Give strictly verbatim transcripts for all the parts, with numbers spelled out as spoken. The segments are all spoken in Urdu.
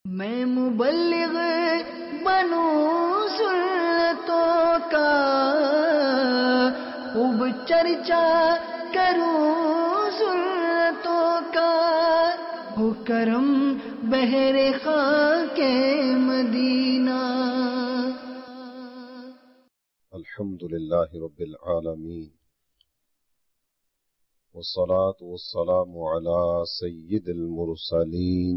میں مبلغ بنوں سنتوں کا، خوب چرچا کروں سنتوں کا، ہو کرم بہر خاک مدینہ۔ الحمد للہ رب العالمین، والصلاة والسلام على سید المرسلین،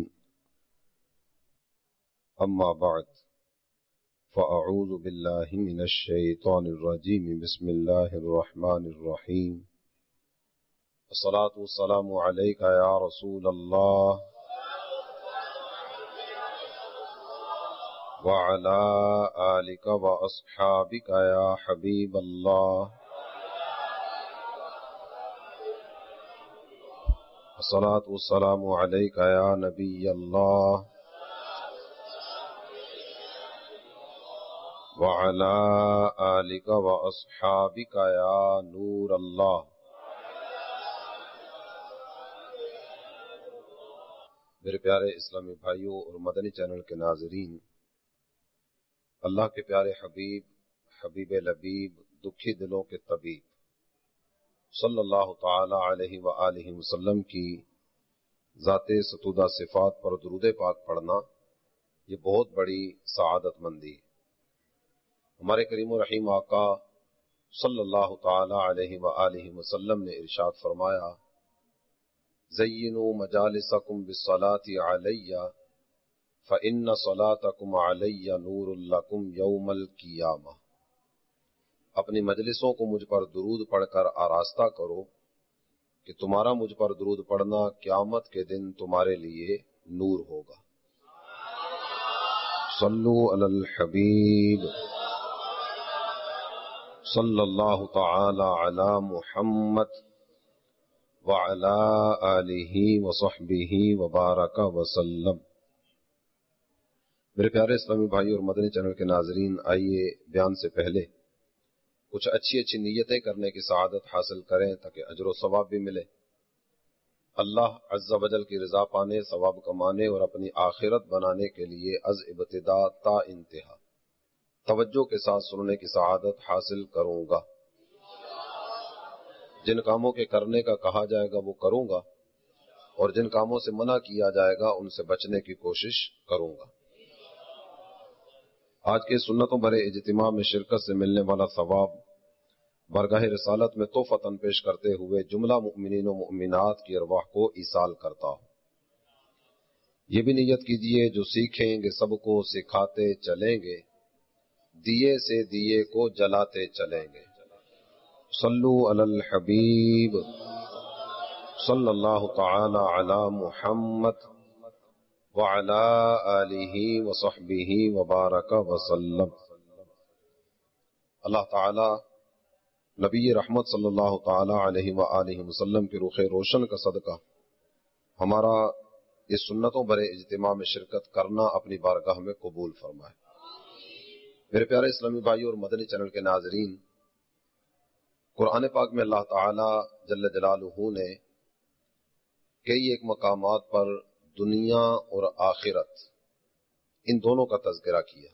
اما بعد فاعوذ باللہ من الشیطان الرجیم، بسم اللہ الرحمن الرحیم۔ الصلاة والسلام علیک یا رسول اللہ وعلى آلک واصحابک یا حبیب اللہ۔ الصلاة والسلام علیک یا نبی اللہ وعلى آلک واصحابک یا نور اللہ۔ میرے پیارے اسلامی بھائیوں اور مدنی چینل کے ناظرین، اللہ کے پیارے حبیب حبیب لبیب دکھی دلوں کے طبیب صلی اللہ تعالی علیہ وآلہ وسلم کی ذات ستودہ صفات پر درود پاک پڑھنا یہ بہت بڑی سعادت مندی ہے۔ ہمارے کریم و رحیم آقا صلی اللہ تعالی علیہ وآلہ وسلم نے ارشاد فرمایا، زینوا مجالسکم بالصلاة علی فإن صلاتکم علی نور لکم یوم القیامہ۔ اپنی مجلسوں کو مجھ پر درود پڑھ کر آراستہ کرو کہ تمہارا مجھ پر درود پڑھنا قیامت کے دن تمہارے لیے نور ہوگا۔ صلو علی الحبیب صلی اللہ تعالی علی محمد وعلی آلہ وصحبہ وبارک وسلم۔ میرے پیارے اسلامی بھائی اور مدنی چینل کے ناظرین، آئیے بیان سے پہلے کچھ اچھی اچھی نیتیں کرنے کی سعادت حاصل کریں تاکہ اجر و ثواب بھی ملے۔ اللہ عز و جل کی رضا پانے، ثواب کمانے اور اپنی آخرت بنانے کے لیے از ابتدا تا انتہا توجہ کے ساتھ سننے کی سعادت حاصل کروں گا۔ جن کاموں کے کرنے کا کہا جائے گا وہ کروں گا، اور جن کاموں سے منع کیا جائے گا ان سے بچنے کی کوشش کروں گا۔ آج کے سنتوں بھرے اجتماع میں شرکت سے ملنے والا ثواب برگاہ رسالت میں تحفتاً پیش کرتے ہوئے جملہ مؤمنین و مؤمنات کی ارواح کو ایصال کرتا ہوں۔ یہ بھی نیت کیجئے جو سیکھیں گے سب کو سکھاتے چلیں گے، دیے سے دیے کو جلاتے چلیں گے۔ صلو علی الحبیب صلی اللہ تعالی علی محمد وعلی آلہ وصحبہ وبارک وسلم۔ اللہ تعالی نبی رحمت صلی اللہ تعالی علیہ وآلہ وسلم کے رخ روشن کا صدقہ ہمارا اس سنتوں بھرے اجتماع میں شرکت کرنا اپنی بارگاہ میں قبول فرمائے۔ میرے پیارے اسلامی بھائی اور مدنی چینل کے ناظرین، قرآن پاک میں اللہ تعالی جل جلالہ نے کئی ایک مقامات پر دنیا اور آخرت ان دونوں کا تذکرہ کیا۔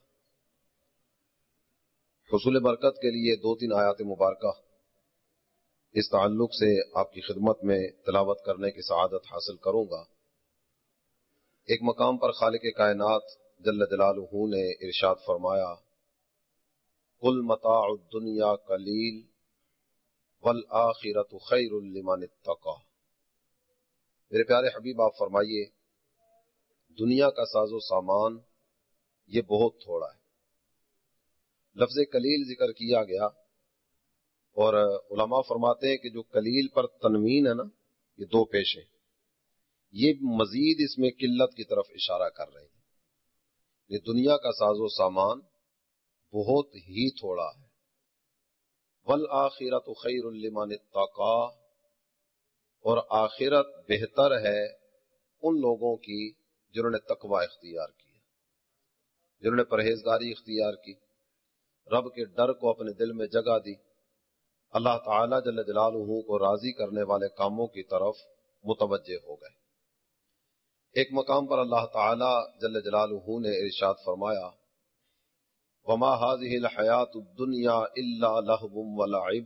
حصول برکت کے لیے دو تین آیات مبارکہ اس تعلق سے آپ کی خدمت میں تلاوت کرنے کی سعادت حاصل کروں گا۔ ایک مقام پر خالق کائنات جل جلالہ نے ارشاد فرمایا، قل متاع الدنیا قلیل والآخرۃ خیر لمن اتقی۔ میرے پیارے حبیب آپ فرمائیے، دنیا کا ساز و سامان یہ بہت تھوڑا ہے۔ لفظ قلیل ذکر کیا گیا، اور علماء فرماتے ہیں کہ جو قلیل پر تنوین ہے نا، یہ دو پیش ہیں، یہ مزید اس میں قلت کی طرف اشارہ کر رہے ہیں۔ یہ دنیا کا ساز و سامان بہت ہی تھوڑا ہے۔ والآخرۃ خیر لمن اتقی، اور آخرت بہتر ہے ان لوگوں کی جنہوں نے تقوی اختیار کیا، جنہوں نے پرہیزگاری اختیار کی، رب کے ڈر کو اپنے دل میں جگہ دی، اللہ تعالی جل جلالہ کو راضی کرنے والے کاموں کی طرف متوجہ ہو گئے۔ ایک مقام پر اللہ تعالی جل جلالہ نے ارشاد فرمایا وما هذه الحیات الدنیا الا لہو ولعب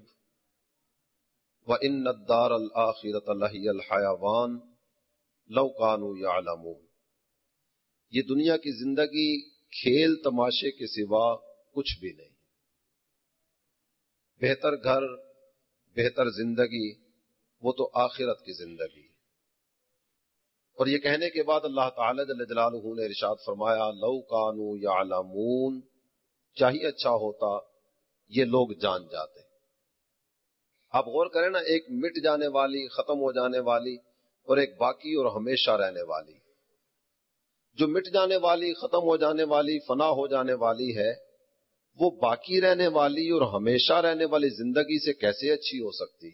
وان الدار الآخرۃ لہی الحیوان لو كانوا یعلمون، یہ دنیا کی زندگی کھیل تماشے کے سوا کچھ بھی نہیں۔ بہتر گھر، بہتر زندگی وہ تو آخرت کی زندگی۔ اور یہ کہنے کے بعد اللہ تعالی جل جلالہ نے ارشاد فرمایا لو کانوا یعلمون، چاہیے اچھا ہوتا یہ لوگ جان جاتے۔ آپ غور کریں نا، ایک مٹ جانے والی، ختم ہو جانے والی، اور ایک باقی اور ہمیشہ رہنے والی۔ جو مٹ جانے والی، ختم ہو جانے والی، فنا ہو جانے والی ہے، وہ باقی رہنے والی اور ہمیشہ رہنے والی زندگی سے کیسے اچھی ہو سکتی؟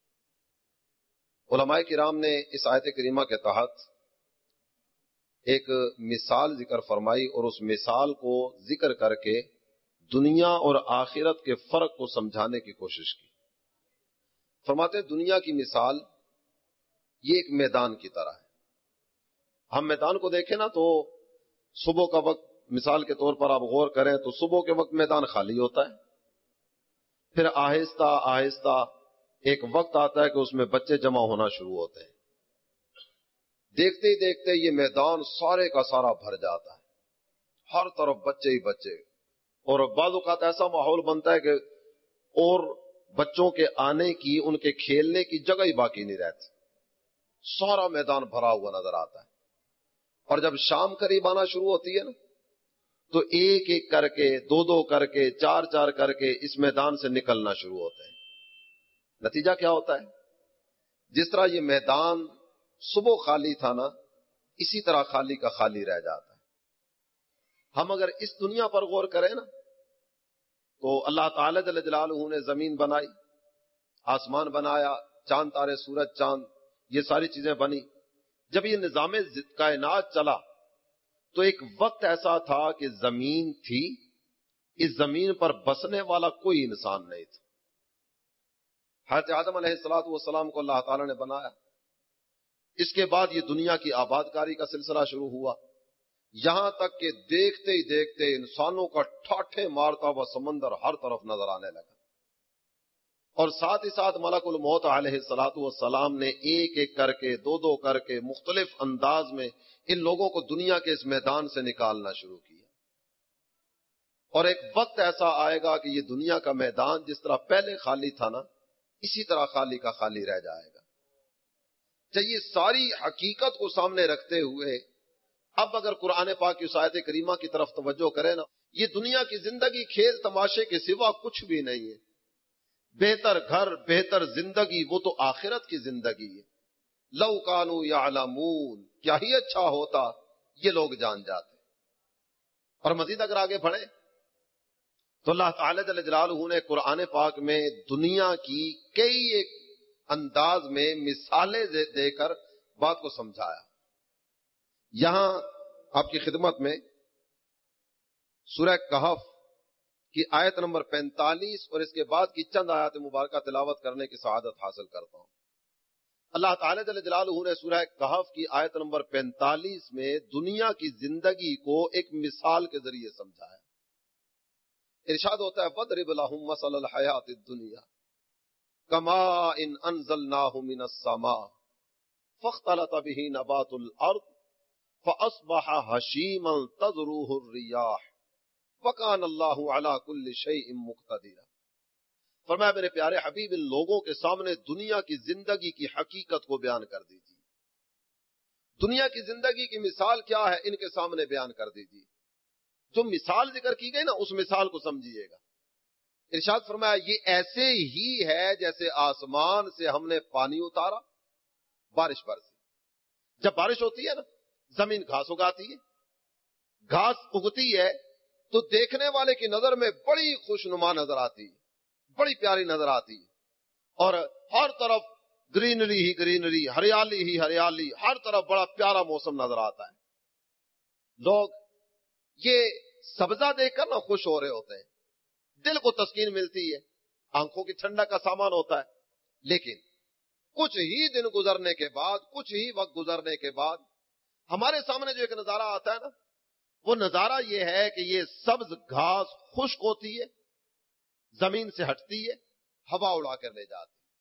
علماء کرام نے اس آیت کریمہ کے تحت ایک مثال ذکر فرمائی اور اس مثال کو ذکر کر کے دنیا اور آخرت کے فرق کو سمجھانے کی کوشش کی۔ فرماتے دنیا کی مثال یہ ایک میدان کی طرح ہے۔ ہم میدان کو دیکھیں نا تو صبح کا وقت مثال کے طور پر آپ غور کریں تو صبح کے وقت میدان خالی ہوتا ہے، پھر آہستہ آہستہ ایک وقت آتا ہے کہ اس میں بچے جمع ہونا شروع ہوتے ہیں۔ دیکھتے ہی دیکھتے یہ میدان سارے کا سارا بھر جاتا ہے، ہر طرف بچے ہی بچے، اور بعض اوقات ایسا ماحول بنتا ہے کہ اور بچوں کے آنے کی، ان کے کھیلنے کی جگہ ہی باقی نہیں رہتی، سارا میدان بھرا ہوا نظر آتا ہے۔ اور جب شام قریب آنا شروع ہوتی ہے نا تو ایک ایک کر کے، دو دو کر کے، چار چار کر کے اس میدان سے نکلنا شروع ہوتے ہیں۔ نتیجہ کیا ہوتا ہے؟ جس طرح یہ میدان صبح خالی تھا نا، اسی طرح خالی کا خالی رہ جاتا ہے۔ ہم اگر اس دنیا پر غور کریں نا تو اللہ تعالی جل جلالہ نے زمین بنائی، آسمان بنایا، چاند تارے، سورج چاند، یہ ساری چیزیں بنی۔ جب یہ نظام کائنات چلا تو ایک وقت ایسا تھا کہ زمین تھی، اس زمین پر بسنے والا کوئی انسان نہیں تھا۔ حضرت آدم علیہ الصلوۃ والسلام کو اللہ تعالی نے بنایا، اس کے بعد یہ دنیا کی آباد کاری کا سلسلہ شروع ہوا، یہاں تک کہ دیکھتے ہی دیکھتے انسانوں کا ٹھاٹھے مارتا ہوا سمندر ہر طرف نظر آنے لگا، اور ساتھ ہی ساتھ ملک الموت علیہ الصلوۃ والسلام نے ایک ایک کر کے، دو دو کر کے، مختلف انداز میں ان لوگوں کو دنیا کے اس میدان سے نکالنا شروع کیا۔ اور ایک وقت ایسا آئے گا کہ یہ دنیا کا میدان جس طرح پہلے خالی تھا نا، اسی طرح خالی کا خالی رہ جائے گا۔ چاہیے ساری حقیقت کو سامنے رکھتے ہوئے اب اگر قرآن پاک کی آیت کریمہ کی طرف توجہ کریں نا، یہ دنیا کی زندگی کھیل تماشے کے سوا کچھ بھی نہیں ہے۔ بہتر گھر، بہتر زندگی وہ تو آخرت کی زندگی ہے۔ لو کانوا یعلمون، کیا ہی اچھا ہوتا یہ لوگ جان جاتے۔ اور مزید اگر آگے بڑھیں تو اللہ تعالی جل جلالہ نے قرآن پاک میں دنیا کی کئی ایک انداز میں مثالیں دے کر بات کو سمجھایا۔ یہاں آپ کی خدمت میں سورہ کہف کی آیت نمبر پینتالیس اور اس کے بعد کی چند آیات مبارکہ تلاوت کرنے کی سعادت حاصل کرتا ہوں۔ اللہ تعالی جل جلالہ نے سورہ کہف کی آیت نمبر پینتالیس میں دنیا کی زندگی کو ایک مثال کے ذریعے سمجھایا۔ ارشاد ہوتا ہے وَاضْرِبْ لَهُم مَثَلَ الْحَيَاةِ الدُّنْيَا كَمَاءٍ أَنزَلْنَاهُ مِنَ السَّمَاءِ فَاخْتَلَطَ بِهِ نَبَاتُ الْأَرْضِ فَأَصْبَحَ هَشِيمًا تَذْرُوهُ الرِّيَاحُ وَكَانَ اللَّهُ عَلَى كُلِّ شَيْءٍ مُقْتَدِرًا۔ فرمایا میرے پیارے حبیب، ان لوگوں کے سامنے دنیا کی زندگی کی حقیقت کو بیان کر دیجیے۔ دنیا کی زندگی کی مثال کیا ہے ان کے سامنے بیان کر دیجیے۔ جو مثال ذکر کی گئی نا اس مثال کو سمجھیے گا۔ ارشاد فرمایا یہ ایسے ہی ہے جیسے آسمان سے ہم نے پانی اتارا، بارش برسی۔ جب بارش ہوتی ہے نا زمین گھاس اگاتی ہے، گھاس اگتی ہے تو دیکھنے والے کی نظر میں بڑی خوشنما نظر آتی ہے، بڑی پیاری نظر آتی ہے، اور ہر طرف گرینری ہی گرینری، ہریالی ہی ہریالی، ہر طرف بڑا پیارا موسم نظر آتا ہے۔ لوگ یہ سبزہ دیکھ کر نہ خوش ہو رہے ہوتے ہیں، دل کو تسکین ملتی ہے، آنکھوں کی ٹھنڈک کا سامان ہوتا ہے۔ لیکن کچھ ہی دن گزرنے کے بعد، کچھ ہی وقت گزرنے کے بعد ہمارے سامنے جو ایک نظارہ آتا ہے نا، وہ نظارہ یہ ہے کہ یہ سبز گھاس خشک ہوتی ہے، زمین سے ہٹتی ہے، ہوا اڑا کر لے جاتی ہے۔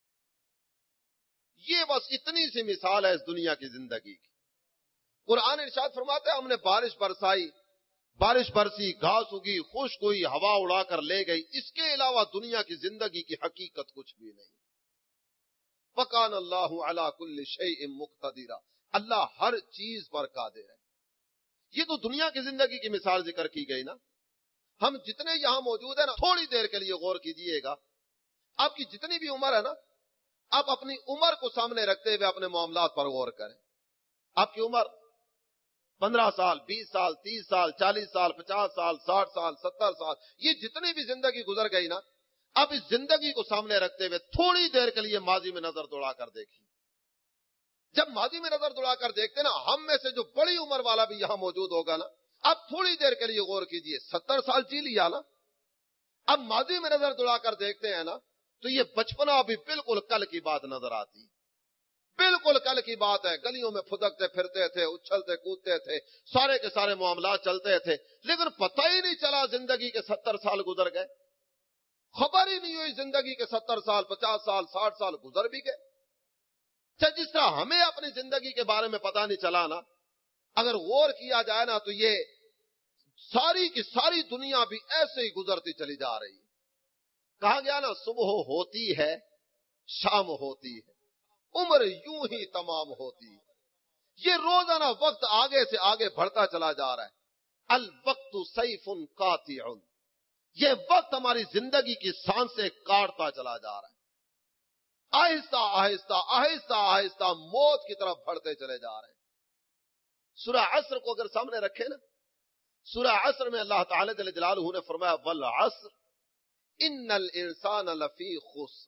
یہ بس اتنی سی مثال ہے اس دنیا کی زندگی کی۔ قرآن ارشاد فرماتا ہے ہم نے بارش برسائی، بارش برسی، گھاس اگی، خشک ہوئی، ہوا اڑا کر لے گئی، اس کے علاوہ دنیا کی زندگی کی حقیقت کچھ بھی نہیں۔ وَكَانَ اللَّهُ عَلَى كُلِّ شَيْءٍ مُقْتَدِرًا، اللہ ہر چیز پر قادر ہے۔ یہ تو دنیا کی زندگی کی مثال ذکر کی گئی نا۔ ہم جتنے یہاں موجود ہیں نا، تھوڑی دیر کے لیے غور کیجئے گا، آپ کی جتنی بھی عمر ہے نا، آپ اپنی عمر کو سامنے رکھتے ہوئے اپنے معاملات پر غور کریں۔ آپ کی عمر پندرہ سال، بیس سال، تیس سال، چالیس سال، پچاس سال، ساٹھ سال، ستر سال، یہ جتنی بھی زندگی گزر گئی نا، آپ اس زندگی کو سامنے رکھتے ہوئے تھوڑی دیر کے لیے ماضی میں نظر دوڑا کر دیکھیں۔ جب ماضی میں نظر دوڑا کر دیکھتے نا، ہم میں سے جو بڑی عمر والا بھی یہاں موجود ہوگا نا، آپ تھوڑی دیر کے لیے غور کیجئے، ستر سال جی لیا نا، اب ماضی میں نظر دوڑا کر دیکھتے ہیں نا، تو یہ بچپنا بھی بالکل کل کی بات نظر آتی، بالکل کل کی بات ہے۔ گلیوں میں پھدکتے پھرتے تھے، اچھلتے کودتے تھے، سارے کے سارے معاملات چلتے تھے، لیکن پتہ ہی نہیں چلا زندگی کے ستر سال گزر گئے، خبر ہی نہیں ہوئی زندگی کے ستر سال، پچاس سال، ساٹھ سال گزر بھی گئے۔ جس طرح ہمیں اپنی زندگی کے بارے میں پتہ نہیں چلا نا، اگر غور کیا جائے نا، تو یہ ساری کی ساری دنیا بھی ایسے ہی گزرتی چلی جا رہی ہے۔ کہا گیا نا، صبح ہوتی ہے، شام ہوتی ہے، عمر یوں ہی تمام ہوتی ہے۔ یہ روزانہ وقت آگے سے آگے بڑھتا چلا جا رہا ہے۔ الوقت سیف قاطع، یہ وقت ہماری زندگی کی سانسیں کاٹتا چلا جا رہا ہے۔ آہستہ آہستہ آہستہ آہستہ موت کی طرف بڑھتے چلے جا رہے ہیں۔ سورہ عصر کو اگر سامنے رکھے نا، سورہ عصر میں اللہ تعالی جل جلالہ نے فرمایا والعصر ان الانسان لفی خسر،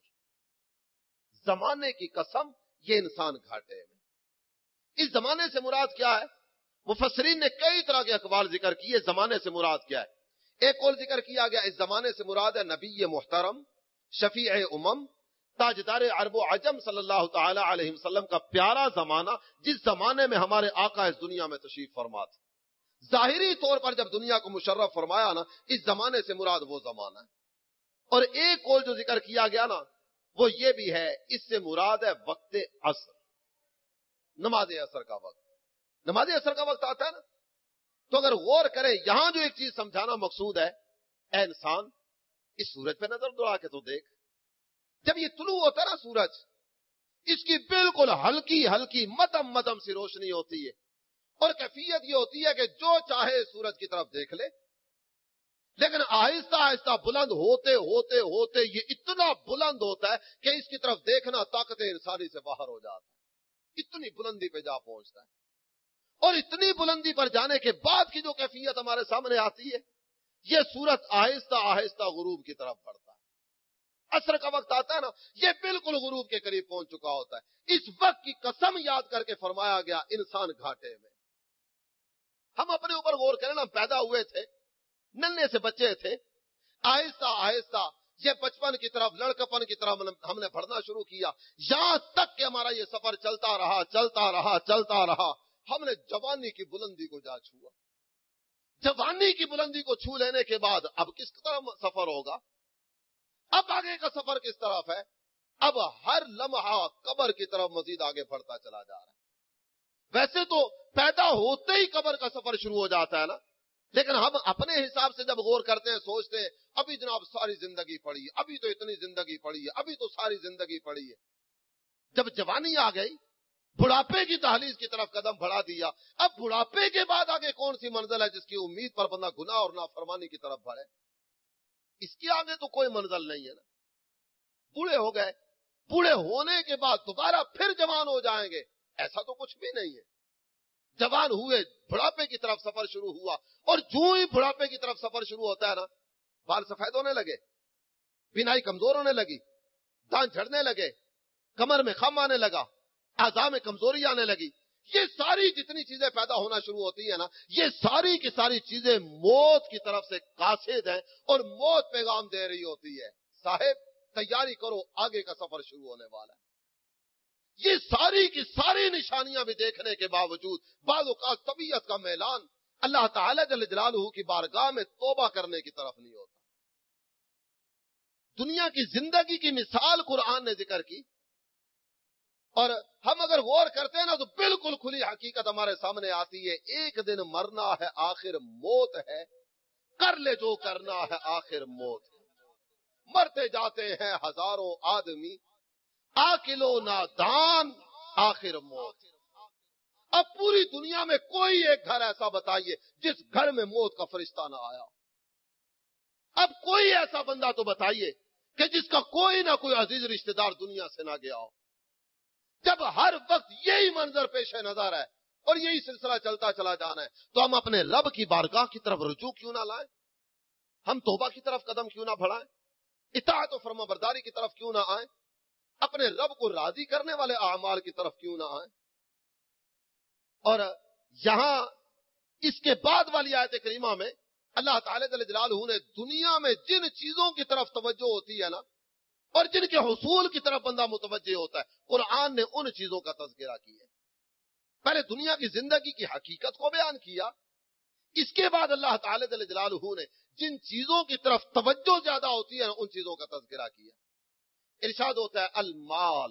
زمانے کی قسم یہ انسان گھاٹے میں۔ اس زمانے سے مراد کیا ہے؟ مفسرین نے کئی طرح کے اقوال ذکر کیے زمانے سے مراد کیا ہے۔ ایک اور ذکر کیا گیا اس زمانے سے مراد ہے نبی محترم، شفیع امم، تاجدار عرب و عجم صلی اللہ تعالی علیہ وسلم کا پیارا زمانہ، جس زمانے میں ہمارے آقا اس دنیا میں تشریف فرما تھے۔ ظاہری طور پر جب دنیا کو مشرف فرمایا نا، اس زمانے سے مراد وہ زمانہ ہے۔ اور ایک قول جو ذکر کیا گیا نا، وہ یہ بھی ہے، اس سے مراد ہے وقت عصر، نماز عصر کا وقت۔ نماز عصر کا وقت آتا ہے نا، تو اگر غور کریں، یہاں جو ایک چیز سمجھانا مقصود ہے، اے انسان اس سورج پہ نظر دوڑا کے تو دیکھ، جب یہ طلوع ہوتا ہے نا سورج، اس کی بالکل ہلکی ہلکی مدم مدم سی روشنی ہوتی ہے، اور کیفیت یہ ہوتی ہے کہ جو چاہے سورج کی طرف دیکھ لے، لیکن آہستہ آہستہ بلند ہوتے ہوتے ہوتے یہ اتنا بلند ہوتا ہے کہ اس کی طرف دیکھنا طاقت انسانی سے باہر ہو جاتا ہے، اتنی بلندی پہ جا پہنچتا ہے۔ اور اتنی بلندی پر جانے کے بعد کی جو کیفیت ہمارے سامنے آتی ہے، یہ سورج آہستہ آہستہ غروب کی طرف بڑھتا ہے۔ عصر کا وقت آتا ہے نا، یہ بالکل غروب کے قریب پہنچ چکا ہوتا ہے۔ اس وقت کی قسم یاد کر کے فرمایا گیا انسان گھاٹے میں۔ ہم اپنے اوپر غور کریں نا، پیدا ہوئے تھے، ننھے سے بچے تھے، آہستہ آہستہ یہ بچپن کی طرف، لڑکپن کی طرف ہم نے بڑھنا شروع کیا، یہاں تک کہ ہمارا یہ سفر چلتا رہا چلتا رہا چلتا رہا، ہم نے جوانی کی بلندی کو جا چھوا۔ جوانی کی بلندی کو چھو لینے کے بعد اب کس طرح سفر ہوگا؟ اب آگے کا سفر کس طرف ہے؟ اب ہر لمحہ قبر کی طرف مزید آگے بڑھتا چلا جا رہا ہے۔ ویسے تو پیدا ہوتے ہی قبر کا سفر شروع ہو جاتا ہے نا، لیکن ہم اپنے حساب سے جب غور کرتے ہیں، سوچتے ہیں ابھی جناب ساری زندگی پڑی ہے، ابھی تو اتنی زندگی پڑی ہے، ابھی تو ساری زندگی پڑی ہے۔ جب جوانی آ گئی، بڑھاپے کی دہلیز کی طرف قدم بڑھا دیا، اب بڑھاپے کے بعد آگے کون سی منزل ہے جس کی امید پر بندہ گناہ اور نافرمانی کی طرف بڑھے؟ اس کے آگے تو کوئی منزل نہیں ہے نا۔ بوڑھے ہو گئے، بوڑھے ہونے کے بعد دوبارہ پھر جوان ہو جائیں گے، ایسا تو کچھ بھی نہیں ہے۔ جوان ہوئے، بڑھاپے کی طرف سفر شروع ہوا، اور جو ہی بڑھاپے کی طرف سفر شروع ہوتا ہے نا، بال سفید ہونے لگے، بینائی کمزور ہونے لگی، دانت جھڑنے لگے، کمر میں خم آنے لگا، اعضاء میں کمزوری آنے لگی۔ یہ ساری جتنی چیزیں پیدا ہونا شروع ہوتی ہیں نا، یہ ساری کی ساری چیزیں موت کی طرف سے قاصد ہیں، اور موت پیغام دے رہی ہوتی ہے، صاحب تیاری کرو، آگے کا سفر شروع ہونے والا ہے۔ یہ ساری کی ساری نشانیاں بھی دیکھنے کے باوجود بعض اوقات طبیعت کا میلان اللہ تعالی جل جلالہ کی بارگاہ میں توبہ کرنے کی طرف نہیں ہوتا. دنیا کی زندگی کی مثال قرآن نے ذکر کی، اور ہم اگر غور کرتے ہیں نا تو بالکل کھلی حقیقت ہمارے سامنے آتی ہے. ایک دن مرنا ہے، آخر موت ہے، کر لے جو کرنا ہے، آخر موت ہے. مرتے جاتے ہیں ہزاروں آدمی، عاقل و نادان، آخر موت. اب پوری دنیا میں کوئی ایک گھر ایسا بتائیے جس گھر میں موت کا فرشتہ نہ آیا. اب کوئی ایسا بندہ تو بتائیے کہ جس کا کوئی نہ کوئی عزیز رشتہ دار دنیا سے نہ گیا ہو. جب ہر وقت یہی منظر پیش نظر ہے اور یہی سلسلہ چلتا چلا جانا ہے، تو ہم اپنے رب کی بارگاہ کی طرف رجوع کیوں نہ لائیں؟ ہم توبہ کی طرف قدم کیوں نہ بڑھائیں؟ اطاعت و فرما برداری کی طرف کیوں نہ آئیں؟ اپنے رب کو راضی کرنے والے اعمال کی طرف کیوں نہ آئیں؟ اور یہاں اس کے بعد والی آیت کریمہ میں اللہ تعالی جل جلالہ نے دنیا میں جن چیزوں کی طرف توجہ ہوتی ہے نا، اور جن کے حصول کی طرف بندہ متوجہ ہوتا ہے، قرآن نے ان چیزوں کا تذکرہ کیا. پہلے دنیا کی زندگی کی حقیقت کو بیان کیا، اس کے بعد اللہ تعالی جل جلالہ نے جن چیزوں کی طرف توجہ زیادہ ہوتی ہے نا، ان چیزوں کا تذکرہ کیا. ارشاد ہوتا ہے المال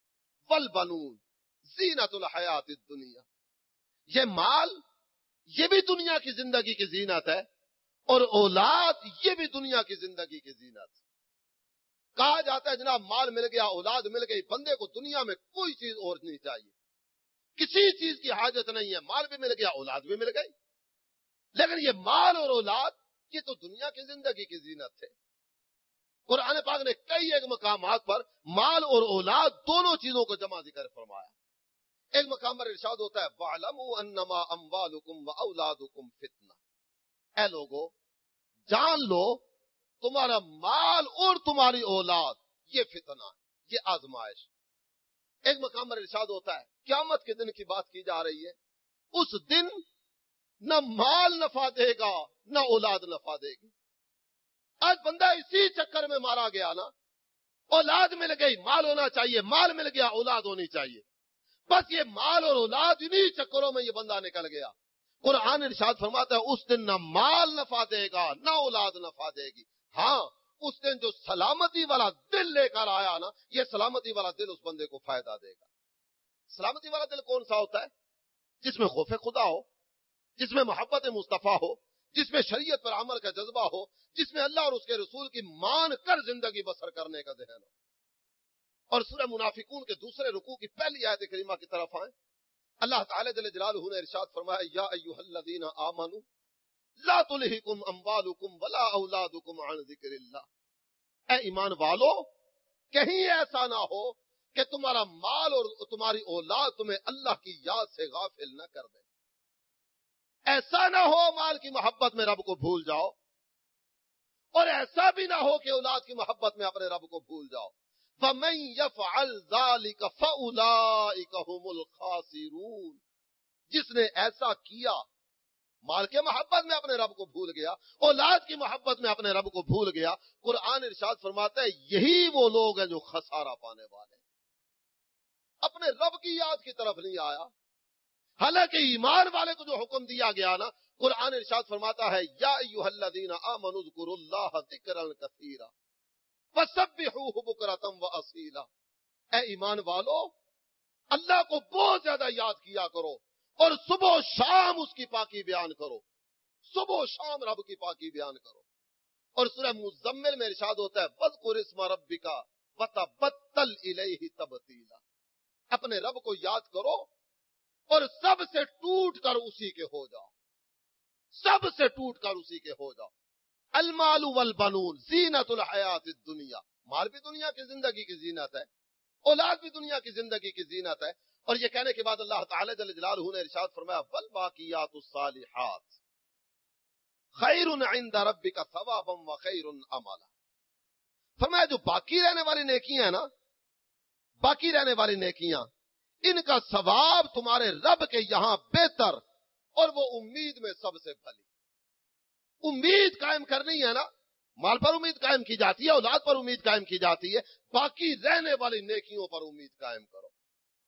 والبنون زینت الحیات الدنیا. یہ مال یہ بھی دنیا کی زندگی کی زینت ہے، اور اولاد یہ بھی دنیا کی زندگی کی زینت. کہا جاتا ہے جناب مال مل گیا، اولاد مل گئی، بندے کو دنیا میں کوئی چیز اور نہیں چاہیے، کسی چیز کی حاجت نہیں ہے. مال بھی مل گیا، اولاد بھی مل گئی. لیکن یہ مال اور اولاد یہ تو دنیا کی زندگی کی زینت تھے. قرآن پاک نے کئی ایک مقامات پر مال اور اولاد دونوں چیزوں کو جمع ذکر فرمایا. ایک مقام پر ارشاد ہوتا ہے وَاعْلَمُوا أَنَّمَا أَمْوَالُكُمْ وَأَوْلَادُكُمْ فِتْنَةٌ. اے لوگو جان لو تمہارا مال اور تمہاری اولاد یہ فتنہ، یہ آزمائش. ایک مقام پر ارشاد ہوتا ہے قیامت کے دن کی بات کی جا رہی ہے، اس دن نہ مال نفع دے گا نہ اولاد نفع دے گی. آج بندہ اسی چکر میں مارا گیا نا، اولاد مل گئی، مال ہونا چاہیے، مال مل گیا، اولاد ہونی چاہیے. بس یہ مال اور اولاد انہی چکروں میں یہ بندہ نکل گیا. قرآن ارشاد فرماتا ہے اس دن نہ مال نفع دے گا نہ اولاد نفع دے گی. ہاں اس دن جو سلامتی والا دل لے کر آیا نا، یہ سلامتی والا دل اس بندے کو فائدہ دے گا. سلامتی والا دل کون سا ہوتا ہے؟ جس میں خوف خدا ہو، جس میں محبت مصطفیٰ ہو، جس میں شریعت پر عمل کا جذبہ ہو، جس میں اللہ اور اس کے رسول کی مان کر زندگی بسر کرنے کا ذہن ہو. اور سورہ منافقون کے دوسرے رکوع کی پہلی آیت کریمہ کی طرف آئیں. اللہ تعالی جل جلالہ نے ارشاد فرمایا یا ایھا الذین آمنوا لا تلہکم اموالکم ولا اولادکم عن ذکر اللہ. اے ایمان والو کہیں ایسا نہ ہو کہ تمہارا مال اور تمہاری اولاد تمہیں اللہ کی یاد سے غافل نہ کر دے. ایسا نہ ہو مال کی محبت میں رب کو بھول جاؤ، اور ایسا بھی نہ ہو کہ اولاد کی محبت میں اپنے رب کو بھول جاؤ. فَمَن يَفْعَلْ ذَلِكَ فَأُولَٰئِكَ هُمُ الْخَاسِرُونَ. جس نے ایسا کیا، مال کے محبت میں اپنے رب کو بھول گیا، اولاد کی محبت میں اپنے رب کو بھول گیا، قرآن ارشاد فرماتا ہے یہی وہ لوگ ہیں جو خسارہ پانے والے. اپنے رب کی یاد کی طرف نہیں آیا. حالانکہ ایمان والے کو جو حکم دیا گیا نا، قرآن ارشاد فرماتا ہے یا ایھا الذین آمنوا اذکروا اللہ ذکرا کثیرا وسبحوہ بکرۃ واصیلا. اے ایمان والو اللہ کو بہت زیادہ یاد کیا کرو، اور صبح و شام اس کی پاکی بیان کرو. صبح و شام رب کی پاکی بیان کرو. اور سورہ مزمل میں ارشاد ہوتا ہے وَاذْكُرِ اسْمَ رَبِّكَ وَتَبَتَّلْ إِلَيْهِ تَبْتِيلًا. اپنے رب کو یاد کرو اور سب سے ٹوٹ کر اسی کے ہو جاؤ، سب سے ٹوٹ کر اسی کے ہو جاؤ. المال والبنون زینت الحیات الدنیا. مال بھی دنیا کی زندگی کی زینت ہے، اولاد بھی دنیا کی زندگی کی زینت ہے. اور یہ کہنے کے بعد اللہ تعالی جل جلالہ نے ارشاد فرمایا والباقیات الصالحات خیر عند ربک ثوابا وخیر املا. فرمایا جو باقی رہنے والی نیکیاں ہیں نا، باقی رہنے والی نیکیاں، ان کا ثواب تمہارے رب کے یہاں بہتر، اور وہ امید میں سب سے بھلی. امید قائم کرنی ہے نا، مال پر امید قائم کی جاتی ہے، اولاد پر امید قائم کی جاتی ہے، باقی رہنے والی نیکیوں پر امید قائم کرو.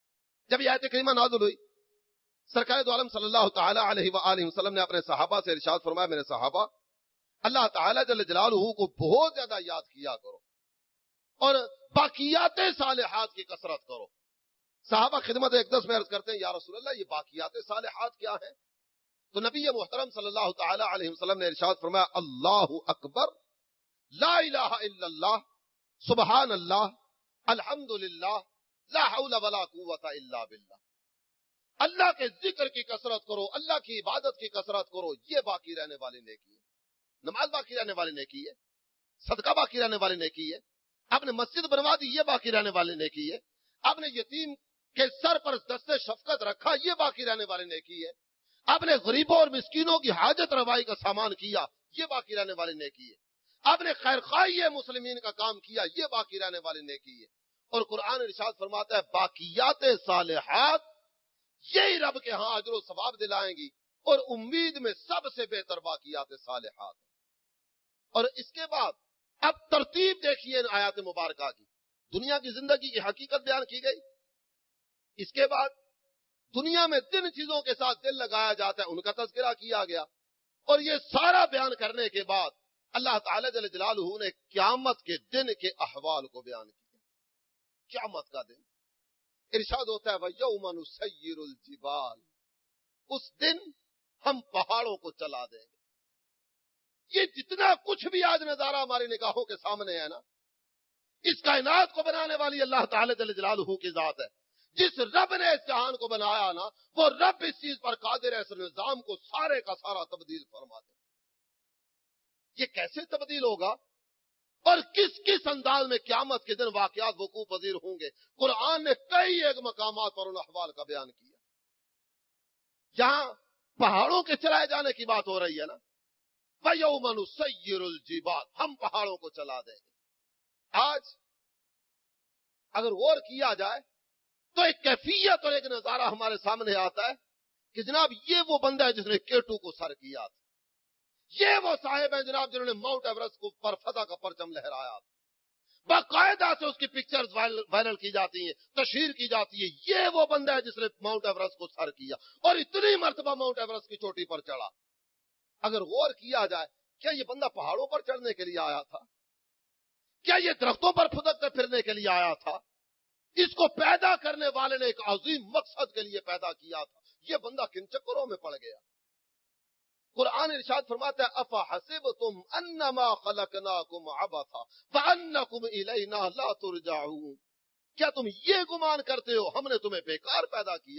جب یہ آیت کریمہ نازل ہوئی، سرکار دو عالم صلی اللہ تعالی علیہ وآلہ وسلم نے اپنے صحابہ سے ارشاد فرمایا، میرے صحابہ، اللہ تعالی جل جلالہ کو بہت زیادہ یاد کیا کرو اور باقیات صالحات کی کثرت کرو۔ صحابہ خدمت اقدس میں عرض کرتے ہیں، یا رسول اللہ، یہ باقیات صالحات کیا ہیں؟ تو نبی محترم صلی اللہ تعالی علیہ وسلم نے ارشاد فرمایا، اللہ اکبر، لا الہ الا اللہ، سبحان اللہ، الحمدللہ، لا حول ولا قوت الا باللہ۔ اللہ کے ذکر کی کثرت کرو، اللہ کی عبادت کی کثرت کرو، یہ باقی رہنے والی نیکی ہے۔ نماز باقی رہنے والی نیکی ہے، صدقہ باقی رہنے والی نیکی ہے، آپ نے مسجد بنوا دی، یہ باقی رہنے والی نیکی ہے، آپ نے یتیم کے سر پر دست شفقت رکھا، یہ باقی رہنے والی نیکی ہے، آپ نے غریبوں اور مسکینوں کی حاجت روائی کا سامان کیا، یہ باقی رہنے والی نیکی ہے، آپ نے خیر خواہی مسلمین کا کام کیا، یہ باقی رہنے والی نیکی ہے۔ اور قرآن ارشاد فرماتا ہے، باقیات صالحات یہی رب کے ہاں اجر و ثواب دلائیں گی، اور امید میں سب سے بہتر باقیات صالحات۔ اور اس کے بعد اب ترتیب دیکھیے ان آیات مبارکہ کی، دنیا کی زندگی کی حقیقت بیان کی گئی، اس کے بعد دنیا میں جن چیزوں کے ساتھ دل لگایا جاتا ہے ان کا تذکرہ کیا گیا، اور یہ سارا بیان کرنے کے بعد اللہ تعالی جل جلالہ نے قیامت کے دن کے احوال کو بیان کیا۔ قیامت کا دن ارشاد ہوتا ہے، وَيَوْمَ نُسَيِّرُ الْجِبَالِ، اس دن ہم پہاڑوں کو چلا دیں گے۔ یہ جتنا کچھ بھی آج نظارہ ہماری نگاہوں کے سامنے ہے نا، اس کائنات کو بنانے والی اللہ تعالی جل جلالہ کی ذات ہے۔ جس رب نے اس جہان کو بنایا نا، وہ رب اس چیز پر قادر ہے، اس نظام کو سارے کا سارا تبدیل فرما دے۔ یہ کیسے تبدیل ہوگا اور کس کس انداز میں قیامت کے دن واقعات وقوع پذیر ہوں گے، قرآن نے کئی ایک مقامات پر ان احوال کا بیان کیا۔ جہاں پہاڑوں کے چلائے جانے کی بات ہو رہی ہے نا، وَيَوْمَ نُسَيِّرُ الْجِبَالِ، ہم پہاڑوں کو چلا دیں گے۔ آج اگر غور کیا جائے تو ایک کیفیت اور ایک نظارہ ہمارے سامنے آتا ہے کہ جناب یہ وہ بندہ ہے جس نے کیٹو کو سر کیا تھا، یہ وہ صاحب ہیں جناب جنہوں نے ماؤنٹ ایورسٹ کو پر فتح کا پرچم لہرایا تھا، باقاعدہ سے اس کی پکچرز وائرل کی جاتی ہیں، تشہیر کی جاتی ہے، یہ وہ بندہ ہے جس نے ماؤنٹ ایورسٹ کو سر کیا اور اتنی مرتبہ ماؤنٹ ایورسٹ کی چوٹی پر چڑھا۔ اگر غور کیا جائے، کیا یہ بندہ پہاڑوں پر چڑھنے کے لیے آیا تھا؟ کیا یہ درختوں پر پھدکتے پھرنے کے لیے آیا تھا؟ اس کو پیدا کرنے والے نے ایک عظیم مقصد کے لیے پیدا کیا تھا، یہ بندہ کن چکروں میں پڑ گیا؟ قرآن ارشاد فرماتا ہے، افحسبتم انما خلقناکم عبثا وانکم الینا لا ترجعون، کیا تم یہ گمان کرتے ہو ہم نے تمہیں بیکار پیدا کیا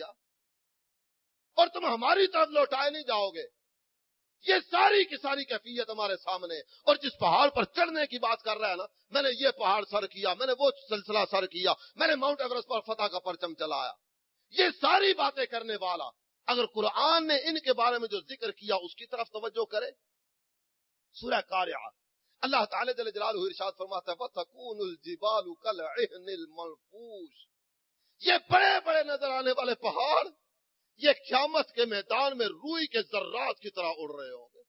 اور تم ہماری طرف لوٹائے نہیں جاؤ گے؟ یہ ساری کی ساری کیفیت ہمارے سامنے، اور جس پہاڑ پر چڑھنے کی بات کر رہا ہے نا، میں نے یہ پہاڑ سر کیا، میں نے وہ سلسلہ سر کیا، میں نے ماؤنٹ ایورسٹ پر فتح کا پرچم چلایا، یہ ساری باتیں کرنے والا اگر قرآن نے ان کے بارے میں جو ذکر کیا اس کی طرف توجہ کرے، سورہ قاریعہ اللہ تعالی جل جلالہ ارشاد فرماتا ہے، وَتَكُونُ الْجِبَالُ كَالْعِهْنِ الْمَنْفُوشِ، یہ بڑے بڑے نظر آنے والے پہاڑ یہ قیامت کے میدان میں روئی کے ذرات کی طرح اڑ رہے ہوں گے،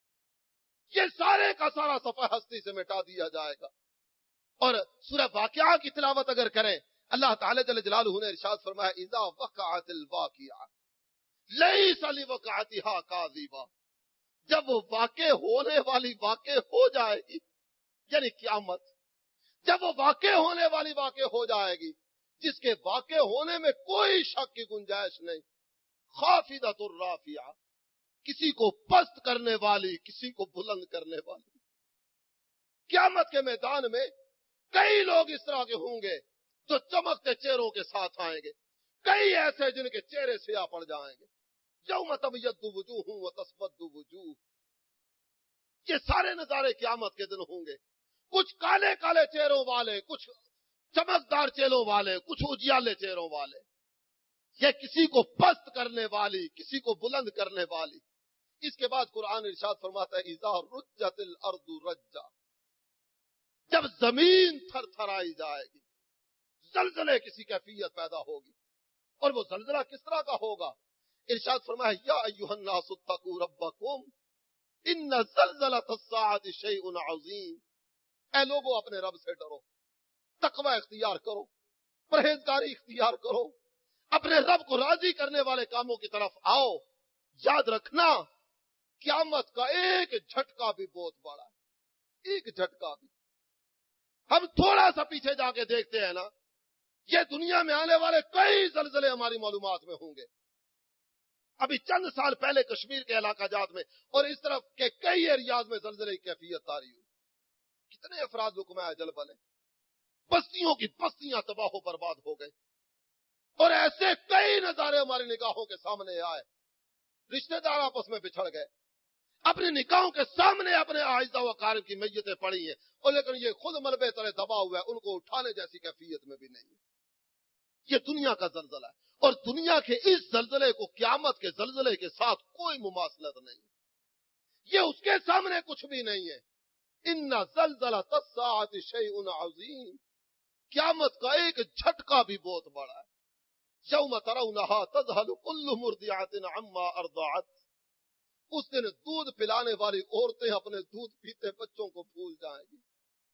یہ سارے کا سارا صفحہ ہستی سے مٹا دیا جائے گا۔ اور سورہ واقعہ کی تلاوت اگر کریں، اللہ تعالی جل جلالہ نے ارشاد فرمایا، اذا وقعت الواقعہ لیس لوقعتها کاذبہ، جب وہ واقع ہونے والی واقع ہو جائے گی، یعنی قیامت جب وہ واقع ہونے والی واقع ہو جائے گی جس کے واقع ہونے میں کوئی شک کی گنجائش نہیں، خافضۃ الرافعہ، کسی کو پست کرنے والی کسی کو بلند کرنے والی، قیامت کے میدان میں کئی لوگ اس طرح کے ہوں گے جو چمکتے چہروں کے ساتھ آئیں گے، کئی ایسے جن کے چہرے سیاہ پڑ جائیں گے، یوم تبیض وجوہ وتسود وجوہ، یہ سارے نظارے قیامت کے دن ہوں گے، کچھ کالے کالے چہروں والے، کچھ چمکدار چہروں والے، کچھ اجیالے چہروں والے، یہ کسی کو پست کرنے والی کسی کو بلند کرنے والی۔ اس کے بعد قرآن ارشاد فرماتا ہے، اذا رجت الارض رجا، جب زمین تھر تھرائی جائے گی، زلزلے کسی کیفیت پیدا ہوگی، اور وہ زلزلہ کس طرح کا ہوگا؟ ارشاد فرمایا، یا ایھا الناس اتقوا ربکم ان زلزلۃ الساعۃ شیء عظیم، اے لوگوں اپنے رب سے ڈرو، تقوی اختیار کرو، پرہیزگاری اختیار کرو، اپنے رب کو راضی کرنے والے کاموں کی طرف آؤ. یاد رکھنا قیامت کا ایک جھٹکا بھی بہت بڑا ہے, ایک جھٹکا بھی. ہم تھوڑا سا پیچھے جا کے دیکھتے ہیں نا, یہ دنیا میں آنے والے کئی زلزلے ہماری معلومات میں ہوں گے. ابھی چند سال پہلے کشمیر کے علاقہ جات میں اور اس طرف کے کئی ایریاز میں زلزلے کی کیفیت طاری ہوئی. کتنے افراد حکمائے جل بنے, بستیوں کی بستیاں تباہ و برباد ہو گئے, اور ایسے کئی نظارے ہماری نگاہوں کے سامنے آئے. رشتہ دار آپس میں بچھڑ گئے, اپنی نکاحوں کے سامنے اپنے اعزاء و اقارب کی میتیں پڑی ہیں, اور لیکن یہ خود ملبے تلے دبا ہوا ہے, ان کو اٹھانے جیسی کیفیت میں بھی نہیں. یہ دنیا کا زلزلہ ہے, اور دنیا کے اس زلزلے کو قیامت کے زلزلے کے ساتھ کوئی مماثلت نہیں. یہ اس کے سامنے کچھ بھی نہیں ہے. ان زلزلۃ الساعۃ شیء عظیم, قیامت کا ایک جھٹکا بھی بہت بڑا ہے. یوم ترونہا تذہل کل مرضعۃ عما ارضعت, اس دن دودھ پلانے والی عورتیں اپنے دودھ پیتے بچوں کو بھول جائیں گی.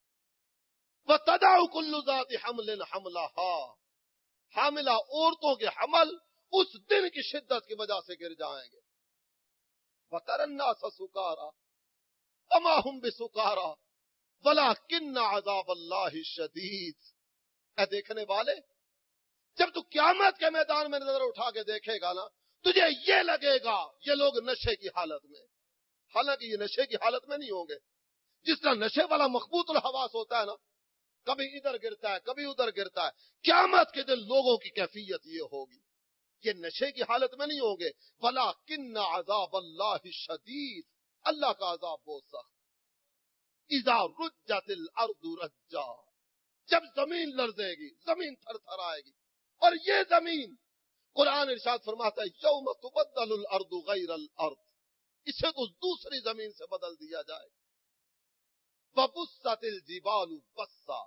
وتدع کل ذات حمل حملها, حاملہ عورتوں کے حمل اس دن کی شدت کی وجہ سے گر جائیں گے. وَتَرَى النَّاسَ سُكَارَى وَمَا هُمْ بِسُكَارَى وَلَكِنَّ عَذَابَ اللَّهِ شَدِيدٌ. اے دیکھنے والے, جب تو قیامت کے میدان میں نظر اٹھا کے دیکھے گا نا, تجھے یہ لگے گا یہ لوگ نشے کی حالت میں, حالانکہ یہ نشے کی حالت میں نہیں ہوں گے. جس طرح نشے والا مخبوط الحواس ہوتا ہے نا, کبھی ادھر گرتا ہے کبھی ادھر گرتا ہے, قیامت کے دن لوگوں کی کیفیت یہ ہوگی, یہ نشے کی حالت میں نہیں ہوں گے. وَلَكِنَّ عَذَابَ اللَّهِ شَدِيدٌ, اللہ کا عذاب بہت سخت. اِذَا رُجَّتِ الْأَرْضُ رَجًّا, جب زمین لرزے گی, زمین تھر تھر آئے گی. اور یہ زمین, قرآن ارشاد فرماتا ہے یوم تبدل الارض غیر الارض, اسے تو دوسری زمین سے بدل دیا جائے گا. وَبُسَّتِ الْجِبَالُ بَسًّا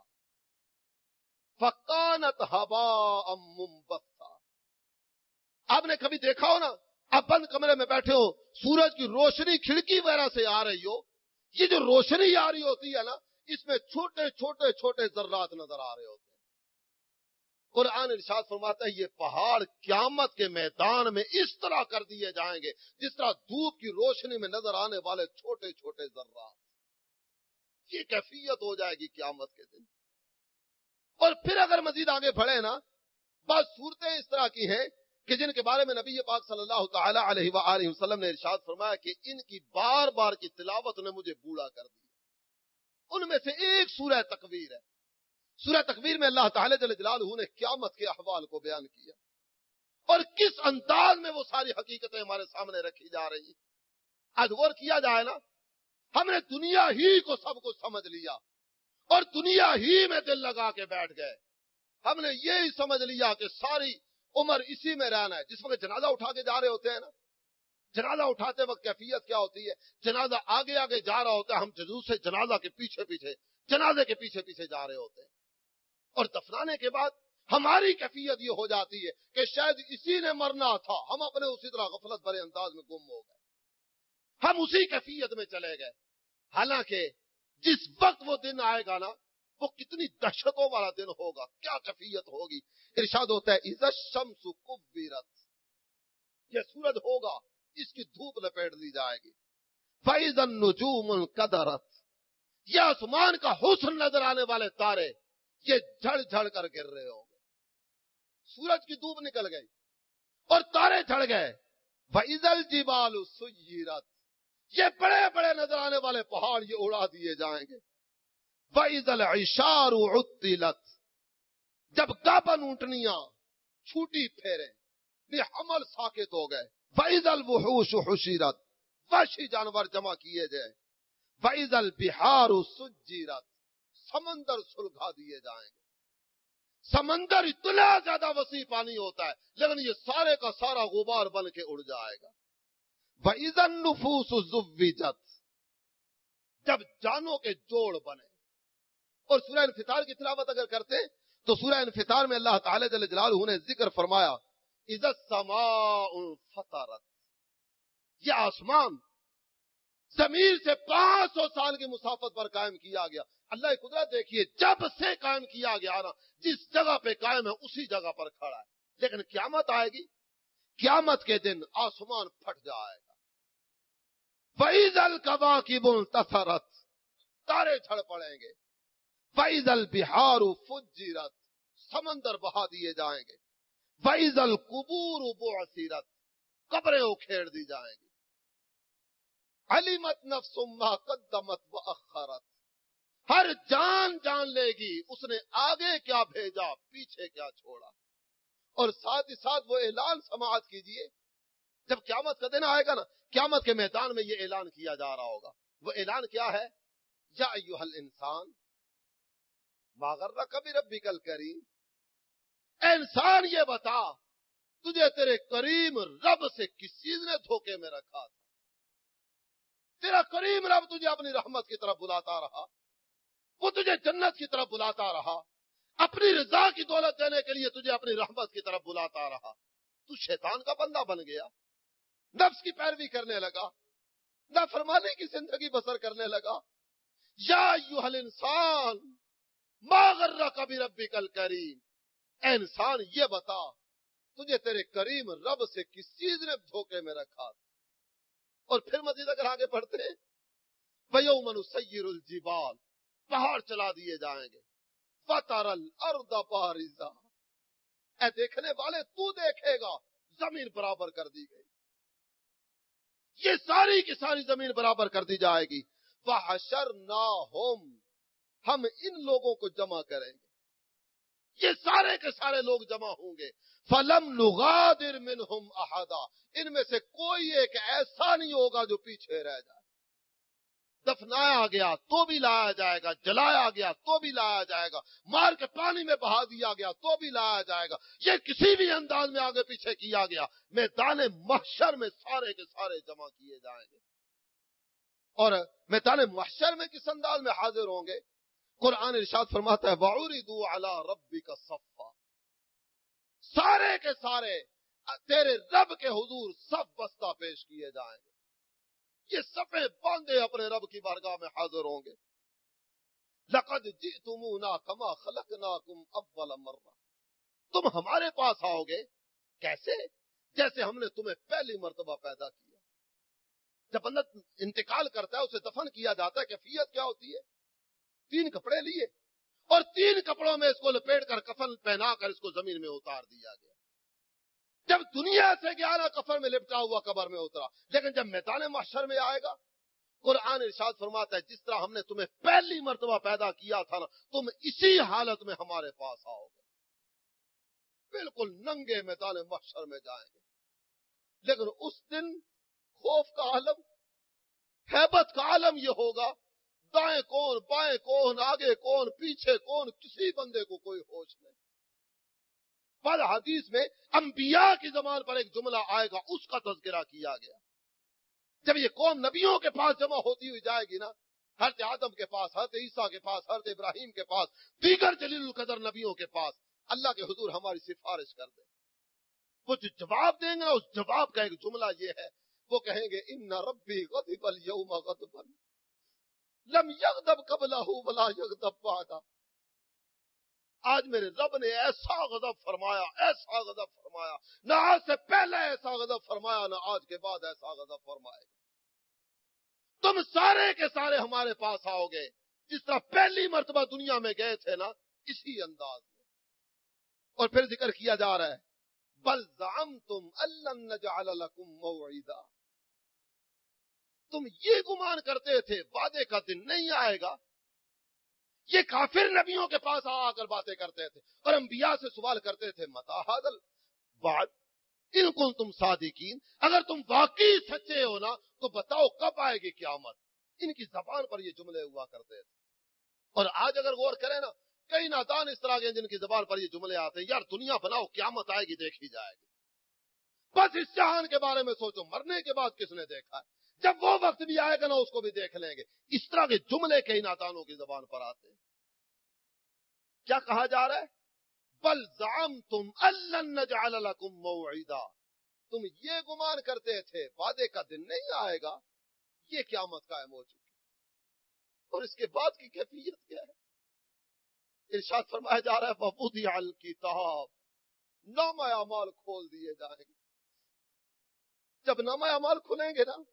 فَكَانَتْ هَبَاءً مُنبَثًّا. آپ نے کبھی دیکھا ہو نا, آپ بند کمرے میں بیٹھے ہو, سورج کی روشنی کھڑکی وغیرہ سے آ رہی ہو, یہ جو روشنی آ رہی ہوتی ہے نا, اس میں چھوٹے چھوٹے چھوٹے ذرات نظر آ رہے ہوتے ہیں. قرآن ارشاد فرماتا ہے یہ پہاڑ قیامت کے میدان میں اس طرح کر دیے جائیں گے جس طرح دھوپ کی روشنی میں نظر آنے والے چھوٹے چھوٹے ذرات. یہ کیفیت ہو جائے گی قیامت کے دن. اور پھر اگر مزید آگے بڑھے نا, بعض صورتیں اس طرح کی ہیں کہ جن کے بارے میں نبی پاک صلی اللہ تعالی علیہ وآلہ وسلم نے ارشاد فرمایا کہ ان کی بار بار کی تلاوت نے مجھے بوڑھا کر دیا. ان میں سے ایک سورہ تکویر ہے. سورہ تکویر میں اللہ تعالی جل جلالہ نے قیامت کے احوال کو بیان کیا, اور کس انداز میں وہ ساری حقیقتیں ہمارے سامنے رکھی جا رہی ہیں. آج غور کیا جائے نا, ہم نے دنیا ہی کو سب کچھ سمجھ لیا اور دنیا ہی میں دل لگا کے بیٹھ گئے. ہم نے یہی سمجھ لیا کہ ساری عمر اسی میں رہنا ہے. جس وقت جنازہ اٹھا کے جا رہے ہوتے ہیں نا, جنازہ اٹھاتے وقت کیفیت کیا ہوتی ہے, جنازہ آگے آگے جا رہا ہوتا ہے, ہم جلوس سے جنازہ کے پیچھے پیچھے جنازے کے پیچھے پیچھے جا رہے ہوتے ہیں. اور دفنانے کے بعد ہماری کیفیت یہ ہو جاتی ہے کہ شاید اسی نے مرنا تھا, ہم اپنے اسی طرح غفلت بھرے انداز میں گم ہو گئے, ہم اسی کیفیت میں چلے گئے. حالانکہ جس وقت وہ دن آئے گا نا, وہ کتنی دہشتوں والا دن ہوگا, کیا کیفیت ہوگی. ارشاد ہوتا ہے اذا الشمس کورت, یہ سورج ہوگا, اس کی دھوپ لپیٹ دی جائے گی. فاذا النجوم انکدرت, یہ آسمان کا حسن نظر آنے والے تارے یہ جھڑ جھڑ کر گر رہے ہوں گے. سورج کی دھوپ نکل گئی اور تارے جھڑ گئے. فاذا الجبال سیرت, یہ بڑے بڑے نظر آنے والے پہاڑ یہ اڑا دیے جائیں گے. فاذا العشار عطلت, جب گابن اونٹنیاں چھوٹی پھیرے یہ حمل ساکت ہو گئے. فاذا الوحوش حشرت, وحشی جانور جمع کیے جائیں. فاذا البحار سجرت, سمندر سلگھا دیے جائیں گے. سمندر اتنا زیادہ وسیع پانی ہوتا ہے لیکن یہ سارے کا سارا غبار بن کے اڑ جائے گا. وَإِذَا النُّفُوسُ زُوِّجَتْ, جب جانوں کے جوڑ بنے. اور سورہ انفطار کی تلاوت اگر کرتے تو سورہ انفطار میں اللہ تعالی جل جلالہ نے ذکر فرمایا اذا السماء انفطرت, یہ آسمان زمین سے پانچ سو سال کی مسافت پر قائم کیا گیا. اللہ کی قدرت دیکھیے, جب سے قائم کیا گیا نا, جس جگہ پہ قائم ہے اسی جگہ پر کھڑا ہے. لیکن قیامت آئے گی, قیامت کے دن آسمان پھٹ جائے گا. فَإِذَا الْكَوَاكِبُ انتَثَرَتْ, تارے جھڑ پڑیں گے. فَإِذَا الْبِحَارُ فُجِّرَتْ, سمندر بہا دیے جائیں گے. فَإِذَا الْقُبُورُ بُعْثِرَتْ, قبریں اکھیڑ دی جائیں گی. عَلِمَتْ نَفْسٌ مَا قَدَّمَتْ وَأَخَّرَتْ, ہر جان جان لے گی اس نے آگے کیا بھیجا پیچھے کیا چھوڑا. اور ساتھ ہی ساتھ وہ اعلان سماعت کیجئے, جب قیامت کا دن آئے گا نا, قیامت کے میدان میں یہ اعلان کیا جا رہا ہوگا. وہ اعلان کیا ہے؟ یا ایھا الانسان ما غرک بربک الکریم, اے انسان یہ بتا تجھے تیرے کریم رب سے کس چیز نے دھوکے میں رکھا تھا. تیرا کریم رب تجھے اپنی رحمت کی طرف بلاتا رہا, وہ تجھے جنت کی طرف بلاتا رہا, اپنی رضا کی دولت دینے کے لیے تجھے اپنی رحمت کی طرف بلاتا رہا. تو شیطان کا بندہ بن گیا, نفس کی پیروی کرنے لگا, نافرمانی کی زندگی بسر کرنے لگا. یا ایھا الانسان ما غرک بربک الکریم, اے انسان یہ بتا تجھے تیرے کریم رب سے کس چیز نے دھوکے میں رکھا تھا. اور پھر مزید اگر آگے بڑھتے ہیں, وَيَوْمَ نُسَيِّرُ الْجِبَالَ, پہاڑ چلا دیے جائیں گے. فَتَرَى الْأَرْضَ بَارِزَةً, اے دیکھنے والے تو دیکھے گا زمین برابر کر دی گئی. یہ ساری کی ساری زمین برابر کر دی جائے گی. وَحَشَرْنَاهُمْ, ہم ان لوگوں کو جمع کریں گے. یہ سارے کے سارے لوگ جمع ہوں گے. فَلَمْ نُغَادِرْ مِنْهُمْ أَحَدًا, ان میں سے کوئی ایک ایسا نہیں ہوگا جو پیچھے رہ جائے. دفنایا گیا تو بھی لایا جائے گا, جلایا گیا تو بھی لایا جائے گا, مار کے پانی میں بہا دیا گیا تو بھی لایا جائے گا. یہ کسی بھی انداز میں آگے پیچھے کیا گیا, میدان محشر میں سارے کے سارے جمع کیے جائیں گے. اور میدان محشر میں کس انداز میں حاضر ہوں گے؟ قرآن ارشاد فرماتا ہے وَعُرِضُوا عَلَىٰ رَبِّكَ صَفًّا, سارے کے سارے تیرے رب کے حضور صف بستہ پیش کیے جائیں گے. یہ صفیں باندھے اپنے رب کی بارگاہ میں حاضر ہوں گے. لَقَدْ جِئْتُمُونَا كَمَا خَلَقْنَاكُمْ أَوَّلَ مَرَّةٍ, تم ہمارے پاس آؤ گے کیسے؟ جیسے ہم نے تمہیں پہلی مرتبہ پیدا کیا. جب بندہ انتقال کرتا ہے اسے دفن کیا جاتا ہے, کیفیت کیا ہوتی ہے؟ تین کپڑے لیے اور تین کپڑوں میں اس کو لپیٹ کر کفن پہنا کر اس کو زمین میں اتار دیا گیا. جب دنیا سے گیا نا کفن میں لپٹا ہوا قبر میں اترا, لیکن جب میدان محشر میں آئے گا, قرآن ارشاد فرماتا ہے جس طرح ہم نے تمہیں پہلی مرتبہ پیدا کیا تھا نا, تم اسی حالت میں ہمارے پاس آؤ گے. بالکل ننگے میدان محشر میں جائیں گے. لیکن اس دن خوف کا عالم, ہیبت کا عالم یہ ہوگا, دائیں کون, بائیں کون, آگے کون, پیچھے کون, کسی بندے کو کوئی ہوش نہیں. بعض حدیث میں انبیاء کی زبان پر ایک جملہ آئے گا, اس کا تذکرہ کیا گیا. جب یہ قوم نبیوں کے پاس جمع ہوتی ہوئی جائے گی نا, حضرت آدم کے پاس, حضرت عیسیٰ کے پاس, حضرت ابراہیم کے پاس, دیگر جلیل القدر نبیوں کے پاس, اللہ کے حضور ہماری سفارش کر دیں. وہ جو جواب دیں گے نا, اس جواب کا ایک جملہ یہ ہے, وہ کہیں گے ان ربی غضب اليوم غضبا لم یغضب قبلہ ولا یغضب بعدہ. آج میرے رب نے ایسا غضب فرمایا, ایسا غضب فرمایا, نہ آج سے پہلے ایسا غضب فرمایا, نہ آج کے بعد ایسا غضب فرمائے. تم سارے کے سارے ہمارے پاس آؤ گے جس طرح پہلی مرتبہ دنیا میں گئے تھے نا, اسی انداز میں. اور پھر ذکر کیا جا رہا ہے بل زعمتم ان لن نجعل لكم موعدا, تم یہ گمان کرتے تھے وعدے کا دن نہیں آئے گا. یہ کافر نبیوں کے پاس آ کر باتیں کرتے تھے اور انبیاء سے سوال کرتے تھے متی ھذا الوعد ان کنتم صادقین, اگر تم واقعی سچے ہو نا تو بتاؤ کب آئے گی قیامت. ان کی زبان پر یہ جملے ہوا کرتے تھے. اور آج اگر غور کریں نا, کئی نادان اس طرح کے جن کی زبان پر یہ جملے آتے ہیں, یار دنیا بناؤ قیامت آئے گی دیکھی جائے گی. بس اس جہان کے بارے میں سوچو, مرنے کے بعد کس نے دیکھا ہے, جب وہ وقت بھی آئے گا نا اس کو بھی دیکھ لیں گے. اس طرح کے جملے کئی نادانوں کی زبان پر آتے ہیں. کیا کہا جا رہا ہے؟ بل زعمتم ان لن نجعل لكم موعدا, تم یہ گمان کرتے تھے وعدے کا دن نہیں آئے گا, یہ قیامت قائم ہو چکی. اور اس کے بعد کی کیفیت کیا ہے؟ ارشاد فرمایا جا رہا ہے وَوُضِعَ الْكِتَابُ, नामा अमाल खोल दिए जाएंगे। जब नामा अमाल खुलेंगे ना,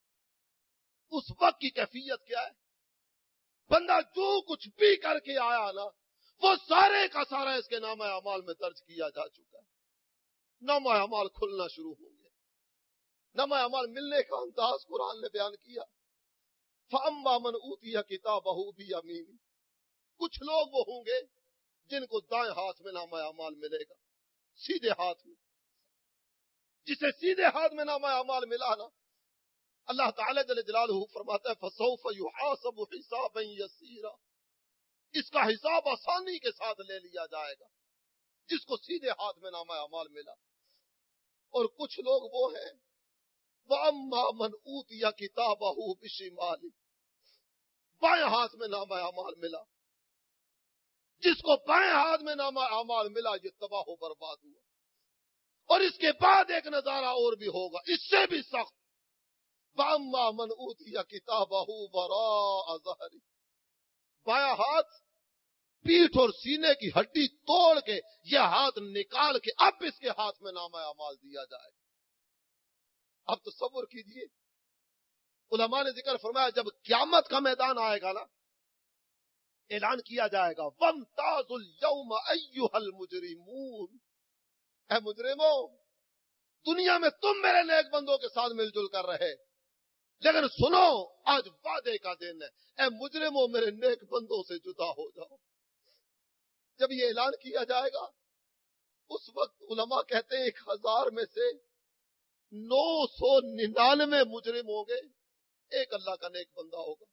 उस वक्त की कैफियत क्या है? बंदा जो कुछ भी करके आया ना, वो सारे का सारा इसके नामा अमाल में दर्ज किया जा चुका है। नामा अमाल खुलना शुरू होंगे। नामा अमाल मिलने का अंदाज कुरान ने बयान किया। फअम्मा मन ऊतिया किताबहू बियमीनी, कुछ लोग वो होंगे जिनको दाएं हाथ में नामा अमाल मिलेगा, सीधे हाथ में। जिसे सीधे हाथ में नामा अमाल मिला ना, अल्लाह ताला जल्ल जलालहू फरमाता है फसौफ युहासबु हिसाबन यसीरा, इसका हिसाब आसानी के साथ ले लिया जाएगा जिसको सीधे हाथ में नामा अमाल मिला। और कुछ लोग वो हैं वअम्मा मन ऊतिया किताबहू बिशिमाली, बाएं हाथ में नामा अमाल मिला। जिसको बाएं हाथ में नामा अमाल मिला ये तबाह हो बर्बाद हुआ। और इसके बाद एक नजारा और भी होगा, इससे भी सख्त। वअम्मा मन ऊतिया किताबहू वराअ ज़हरी, बायां हाथ पीठ और सीने की हड्डी तोड़ के यह हाथ निकाल के अब इसके हाथ में नामा अमाल दिया जाए। अब तसव्वुर कीजिए, उलमा ने जिक्र फरमाया जब क़यामत का मैदान आएगा ना, ऐलान किया जाएगा वमताजुल यौम अय्युहल मुजरिमून, ऐ मुजरिमो, दुनिया में तुम मेरे नेक बंदों के साथ मिलजुल कर रहे, लेकिन सुनो आज वादे का दिन है, ऐ मुजरिमो मेरे नेक बंदों से जुदा हो जाओ। जब ये ऐलान किया जाएगा उस वक्त उलमा कहते हैं एक हजार में से नौ सौ निन्यानवे मुजरिम होंगे, एक अल्लाह का नेक बंदा होगा।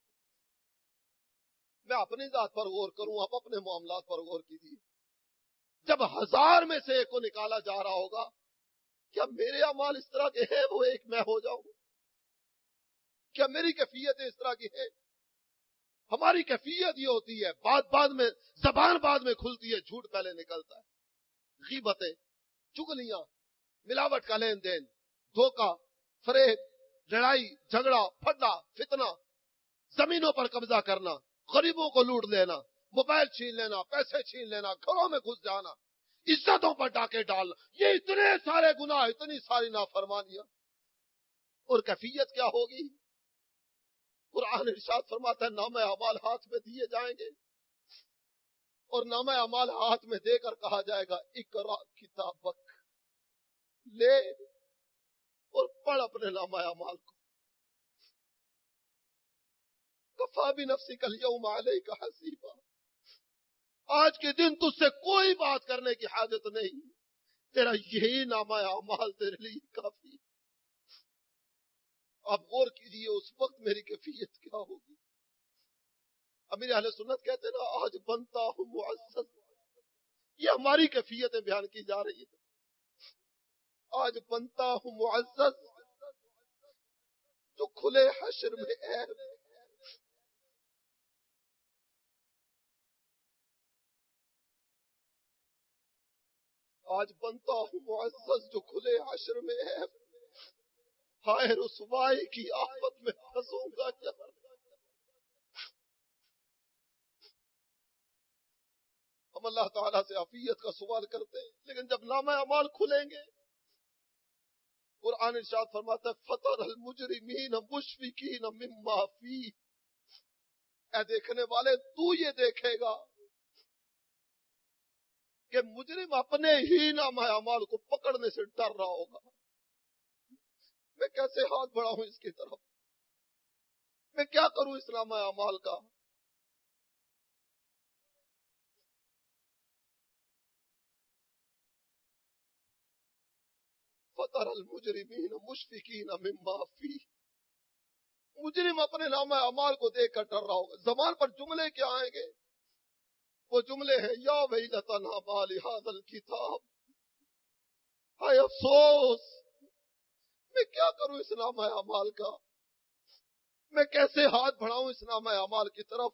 मैं अपनी जात पर गौर करूं, आप अपने मामलात पर गौर कीजिए। जब हजार में से एक को निकाला जा रहा होगा, क्या मेरे अमाल इस तरह के हैं वो एक मैं हो जाऊं? क्या मेरी कैफियत इस तरह की है? हमारी कैफियत ये होती है, बात बाद में, जबान बाद में खुलती है, झूठ पहले निकलता है। गीबतें, चुगलियां, मिलावट का लेन देन, धोखा, फरेब, लड़ाई झगड़ा, फटना, फितना, जमीनों पर कब्जा करना, गरीबों को लूट लेना, मोबाइल छीन लेना, पैसे छीन लेना, घरों में घुस जाना, इज्जतों पर डाके डालना, ये इतने सारे गुनाह, इतनी सारी नाफरमानियां। और कैफियत क्या होगी? कुरान इरशाद फरमाता है नामे अमाल हाथ में दिए जाएंगे और नामे अमाल हाथ में देकर कहा जाएगा इकरा किताबक, ले और पढ़ अपने नामे अमाल को। कफा भी नफ्सी कल यौम अलैका हसीबा, आज के दिन तुझसे कोई बात करने की हाजत नहीं, तेरा यही नामा अमाल तेरे लिए काफी। आप गौर कीजिए उस वक्त मेरी कैफियत क्या होगी। अमीर अहले सुन्नत कहते हैं ना, आज बनता हूं मुअज़्ज़ज़, ये हमारी कैफियतें बयान की जा रही है। आज बनता हूं मुअज़्ज़ज़ जो खुले हश्र में ऐब, आज बनता हूं मुअज़्ज़ज़ जो खुले हश्र में ऐब, हाय रुसवाई की आफत में फंसूंगा क्या। हम अल्लाह ताला से आफियत का सवाल करते हैं, लेकिन जब नामा अमाल खुलेंगे, कुरान इरशाद फरमाता है फतरल मुजरिमीन मुशफिकीन मिम्मा फी, ऐ देखने वाले तू ये देखेगा कि मुजरिम अपने ही नामा अमाल को पकड़ने से डर रहा होगा। मैं कैसे हाथ बढ़ाऊं इसकी तरफ, मैं क्या करूं इस नामा अमाल का। फतरल मुजरिमीन मुशफिकीन मिम्मा फी, मुजरिम अपने नामा अमाल को देखकर डर रहा होगा। ज़बान पर जुमले क्या आएंगे? वो जुमले हैं या वैलतना मा लिहाज़ल किताब, हाय अफसोस, मैं क्या करूं इस नामा अमाल का, मैं कैसे हाथ बढ़ाऊं इस नामा अमाल की तरफ।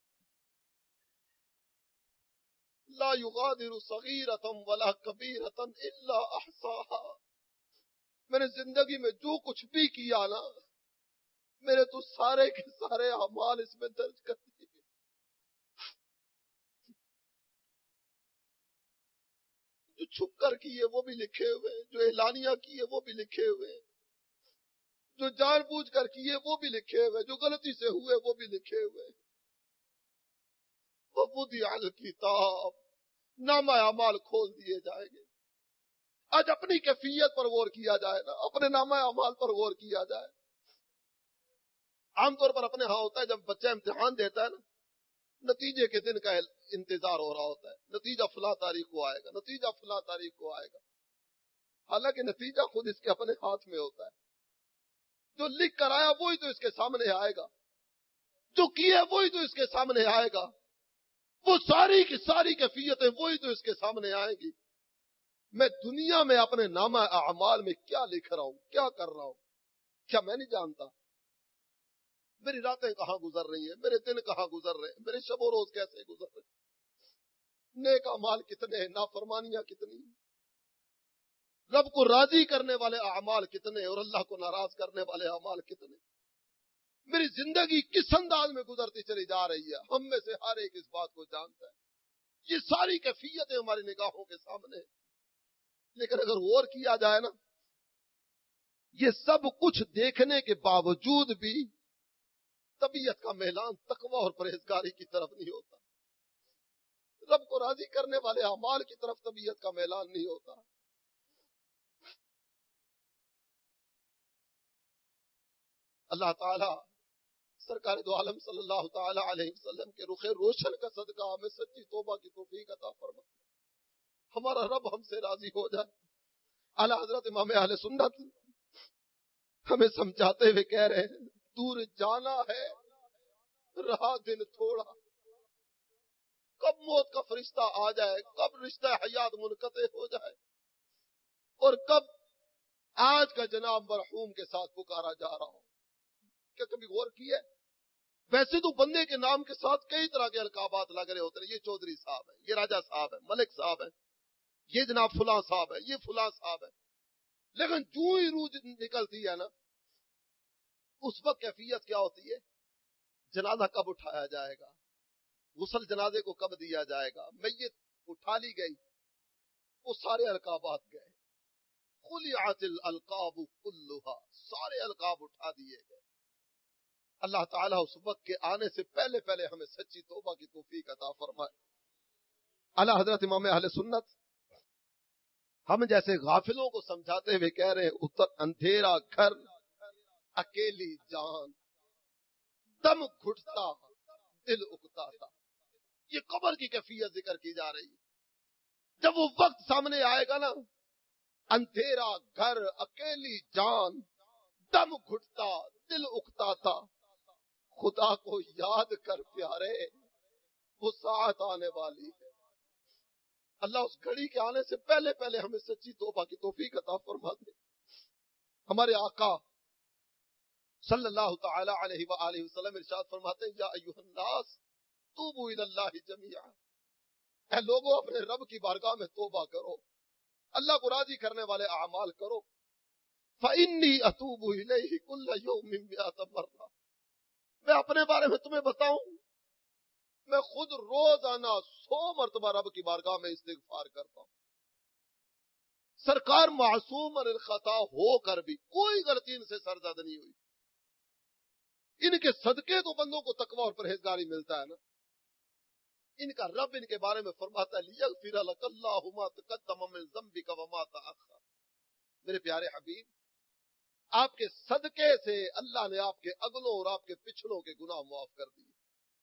ला युगादिरु सगीरतन वला कबीरतन इल्ला अहसाहा, मैंने जिंदगी में जो कुछ भी किया ना, मेरे तो सारे के सारे अमाल इसमें दर्ज कर दिए। जो چھپ کر کیے وہ بھی لکھے ہوئے، جو اعلانیہ کیے وہ بھی لکھے ہوئے، جو جان بوجھ کر کیے وہ بھی لکھے ہوئے، جو غلطی سے ہوئے وہ بھی لکھے ہوئے۔ وَوُضِعَ الْكِتَابُ، نامہ اعمال کھول دیے جائیں گے۔ آج اپنی کیفیت پر غور کیا جائے نا، اپنے نامہ اعمال پر غور کیا جائے۔ عام طور پر اپنے ہاں ہوتا ہے جب بچہ امتحان دیتا ہے نا، نتیجے کے دن کا انتظار ہو رہا ہوتا ہے، نتیجہ فلاں تاریخ کو آئے گا، نتیجہ فلاں تاریخ کو آئے گا، حالانکہ نتیجہ خود اس کے اپنے ہاتھ میں ہوتا ہے۔ جو لکھ کر آیا وہی تو اس کے سامنے آئے گا، جو کیا وہی تو اس کے سامنے آئے گا، وہ ساری کی ساری کیفیتیں وہی تو اس کے سامنے آئیں گی۔ میں دنیا میں اپنے نامہ اعمال میں کیا لکھ رہا ہوں، کیا کر رہا ہوں، کیا میں نہیں جانتا؟ میری راتیں کہاں گزر رہی ہیں، میرے دن کہاں گزر رہے ہیں، میرے شب و روز کیسے گزر رہے ہیں، نیک اعمال کتنے ہیں، نافرمانیاں کتنی ہیں، رب کو راضی کرنے والے اعمال کتنے اور اللہ کو ناراض کرنے والے اعمال کتنے۔ میری زندگی کس انداز میں گزرتی چلی جا رہی ہے، ہم میں سے ہر ایک اس بات کو جانتا ہے۔ یہ ساری کیفیتیں ہماری نگاہوں کے سامنے ہیں، لیکن اگر غور کیا جائے نا، یہ سب کچھ دیکھنے کے باوجود بھی طبیعت کا میلان تقوی اور پرہیزگاری کی طرف نہیں ہوتا، رب کو راضی کرنے والے اعمال کی طرف طبیعت کا میلان نہیں ہوتا۔ اللہ تعالی سرکار دو عالم صلی اللہ تعالی علیہ وسلم کے رخ روشن کا صدقہ ہمیں سچی توبہ کی توفیق عطا فرمائے، ہمارا رب ہم سے راضی ہو جائے۔ اعلیٰ حضرت امام اہل سنت ہمیں سمجھاتے ہوئے کہہ رہے ہیں، دور جانا ہے رہا دن تھوڑا، کب موت کا فرشتہ آ جائے، کب رشتہ حیات منقطع ہو جائے، اور کب آج کا جناب مرحوم کے ساتھ پکارا جا رہا ہو۔ کیا کبھی غور کیا ہے؟ ویسے تو بندے کے نام کے ساتھ کئی طرح کے القابات لگ رہے ہوتے ہیں، یہ چودھری صاحب ہے، یہ راجہ صاحب ہے، ملک صاحب ہے، یہ جناب فلاں صاحب ہے، یہ فلاں صاحب ہے، لیکن جو ہی روح نکلتی ہے نا، اس وقت کیفیت کیا ہوتی ہے؟ جنازہ کب اٹھایا جائے گا، غسل جنازے کو کب دیا جائے گا، میت اٹھا لی گئی، وہ سارے القابات گئے، خلعت الالقاب کلھا، سارے القاب اٹھا دیے گئے۔ اللہ تعالیٰ اس وقت کے آنے سے پہلے پہلے ہمیں سچی توبہ کی توفیق عطا فرمائے۔ اعلیٰ حضرت امام اہل سنت ہم جیسے غافلوں کو سمجھاتے ہوئے کہہ رہے ہیں، اتر اندھیرا گھر اکیلی جان، دم گھٹتا دل اکتاتا، یہ قبر کی کیفیت ذکر کی جا رہی ہے۔ جب وہ وقت سامنے آئے گا نا، اندھیرا گھر اکیلی جان، دم گھٹتا دل اکتاتا، خدا کو یاد کر پیارے وہ ساعت آنے والی ہے۔ اللہ اس گھڑی کے آنے سے پہلے پہلے ہمیں سچی توبہ کی توفیق عطا فرما دے۔ ہمارے آقا صلی اللہ تعالی علیہ وآلہ وسلم ارشاد فرماتے ہیں، یا ایھا الناس توبوا الی اللہ جمیعا، اے لوگوں اپنے رب کی بارگاہ میں توبہ کرو، اللہ کو راضی کرنے والے اعمال کرو۔ فإنی اتوب الیہ کل یوم مئۃ مرہ، میں اپنے بارے میں تمہیں بتاؤں، میں خود روزانہ سو مرتبہ رب کی بارگاہ میں استغفار کرتا ہوں۔ سرکار معصوم عن الخطا ہو کر بھی کوئی غلطی ان سے سرزد نہیں ہوئی۔ ان کے صدقے تو بندوں کو تقوی اور پرہیزگاری ملتا ہے نا۔ ان کا رب ان کے بارے میں فرماتا ہے، لیغفر لک اللہ ما تقدم من ذنبک وما تأخر۔ میرے پیارے حبیب، آپ کے صدقے سے اللہ نے آپ کے اگلوں اور آپ کے پچھلوں کے گناہ معاف کر دیے۔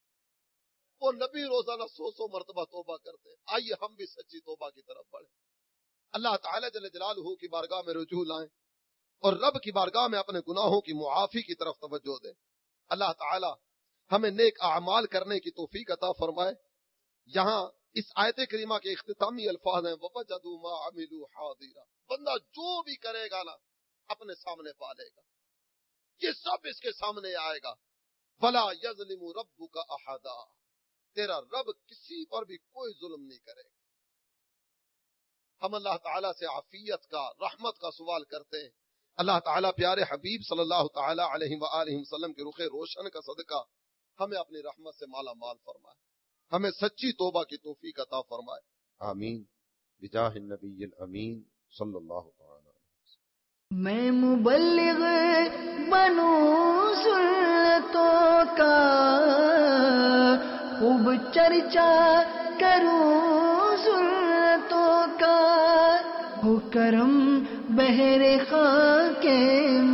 وہ نبی روزانہ سو سو مرتبہ توبہ کرتے ہیں۔ آئیے ہم بھی سچی توبہ کی طرف بڑھیں، اللہ تعالیٰ جل جلالہ کی بارگاہ میں رجوع لائیں اور رب کی بارگاہ میں اپنے گناہوں کی معافی کی طرف توجہ دیں۔ اللہ تعالیٰ ہمیں نیک اعمال کرنے کی توفیق عطا فرمائے۔ یہاں اس آیت کریمہ کے اختتامی الفاظ ہیں، وَوَجَدُوا مَا عَمِلُوا حَاضِرًا، بندہ جو بھی کرے گا نا اپنے سامنے پا لے گا، یہ سب اس کے سامنے آئے گا۔ وَلَا يَظْلِمُ رَبُّكَ أَحَدًا، تیرا رب کسی پر بھی کوئی ظلم نہیں کرے گا۔ ہم اللہ تعالیٰ سے عافیت کا، رحمت کا سوال کرتے ہیں۔ اللہ تعالیٰ پیارے حبیب صلی اللہ تعالیٰ علیہ وآلہ وسلم کے رخ روشن کا صدقہ ہمیں اپنی رحمت سے مالا مال فرمائے، ہمیں سچی توبہ کی توفیق عطا فرمائے، آمین۔ بجاہ النبی الامین صلی اللہ تعالی علیہ وسلم۔ میں مبلغ بنوں سنتوں کا، خوب چرچا کروں سنتوں کا، ہو کرم بہر خاک